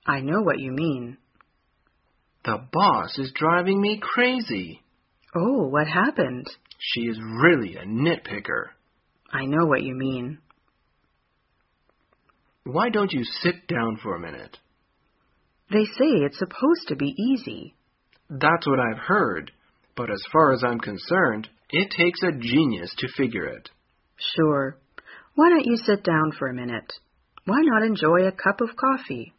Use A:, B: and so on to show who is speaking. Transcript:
A: I know what you mean.
B: The boss is driving me crazy.
A: Oh, what happened?
B: She is really a nitpicker.
A: I know what you mean.
B: Why don't you sit down for a minute?
A: They say it's supposed to be easy.
B: That's what I've heard, but as far as I'm concerned, it takes a genius to figure it.
A: Sure. Why don't you sit down for a minute? Why not enjoy a cup of coffee?